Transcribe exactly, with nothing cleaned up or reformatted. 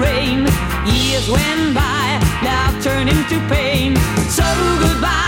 rain. Years went by, love turned into pain. So goodbye.